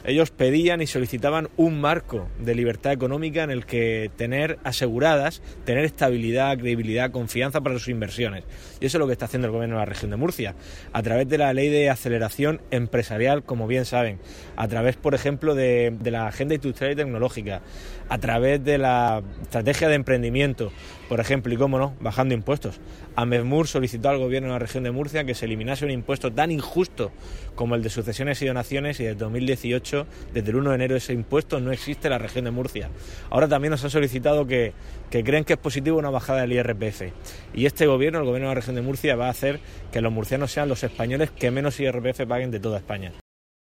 Ellos pedían y solicitaban un marco de libertad económica en el que tener aseguradas, tener estabilidad, credibilidad, confianza para sus inversiones. Y eso es lo que está haciendo el gobierno de la región de Murcia, a través de la ley de aceleración empresarial, como bien saben, a través, por ejemplo, de la agenda industrial y tecnológica, a través de la estrategia de emprendimiento, por ejemplo, y cómo no, bajando impuestos. AMESMUR solicitó al gobierno de la región de Murcia que se eliminase un impuesto tan injusto como el de sucesiones y donaciones, y desde 2018, desde el 1 de enero, ese impuesto no existe en la región de Murcia. Ahora también nos han solicitado que creen que es positivo una bajada del IRPF, y este gobierno, el gobierno de la región de Murcia, va a hacer que los murcianos sean los españoles que menos IRPF paguen de toda España.